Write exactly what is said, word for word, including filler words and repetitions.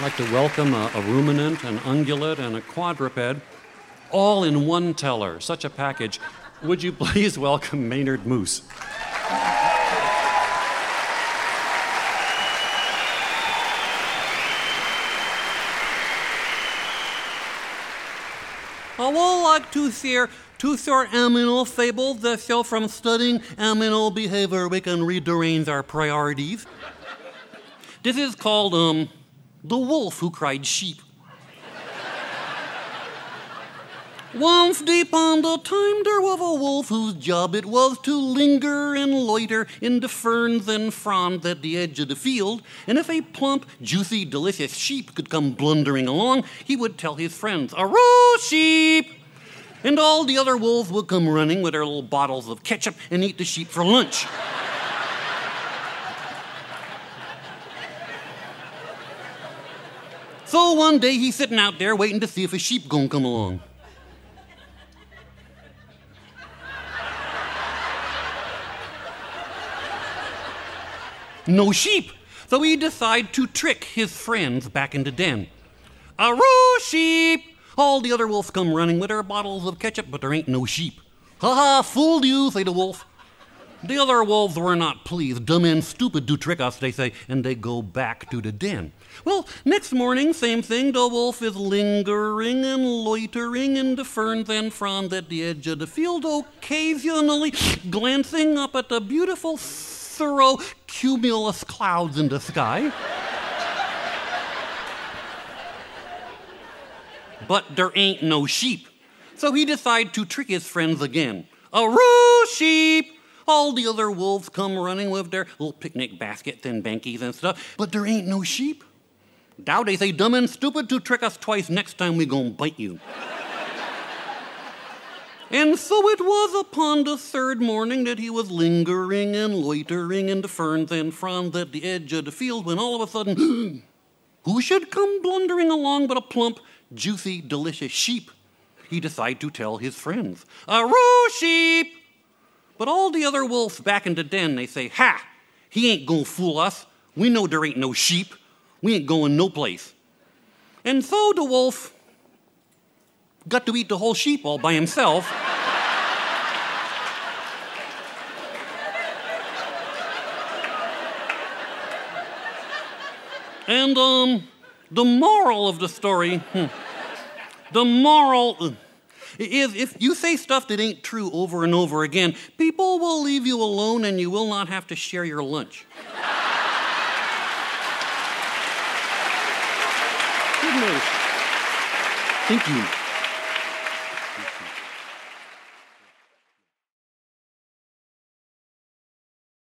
I'd like to welcome a, a ruminant, an ungulate, and a quadruped, all in one teller. Such a package. Would you please welcome Maynard Moose? I would like to share two short animal fables that show from studying animal behavior we can rearrange our priorities. This is called, um, The Wolf Who Cried Sheep. Once upon a time there was a wolf whose job it was to linger and loiter in the ferns and fronds at the edge of the field, and if a plump, juicy, delicious sheep could come blundering along, he would tell his friends, "Aroo, sheep!" And all the other wolves would come running with their little bottles of ketchup and eat the sheep for lunch. So one day he's sitting out there waiting to see if a sheep gonna come along. No sheep. So he decided to trick his friends back in the den. "Aroo, sheep!" All the other wolves come running with their bottles of ketchup, but there ain't no sheep. "Ha ha, fooled you," say the wolf. The other wolves were not pleased. "Dumb and stupid do trick us," they say, and they go back to the den. Well, next morning, same thing. The wolf is lingering and loitering in the ferns and fronds at the edge of the field, occasionally glancing up at the beautiful thorough cumulus clouds in the sky. But there ain't no sheep. So he decided to trick his friends again. "Aroo, sheep!" All the other wolves come running with their little picnic baskets and bankies and stuff, but there ain't no sheep. Now they say, "Dumb and stupid to trick us twice, next time we gon' bite you." And so it was upon the third morning that he was lingering and loitering in the ferns and fronds at the edge of the field when all of a sudden, who should come blundering along but a plump, juicy, delicious sheep? He decided to tell his friends, "Aroo, sheep!" But all the other wolves back in the den, they say, "Ha! He ain't gonna fool us. We know there ain't no sheep. We ain't going no place." And so the wolf got to eat the whole sheep all by himself. And, um, the moral of the story, hmm, the moral is if you say stuff that ain't true over and over again, people will leave you alone and you will not have to share your lunch. Good news. Thank you. Thank you.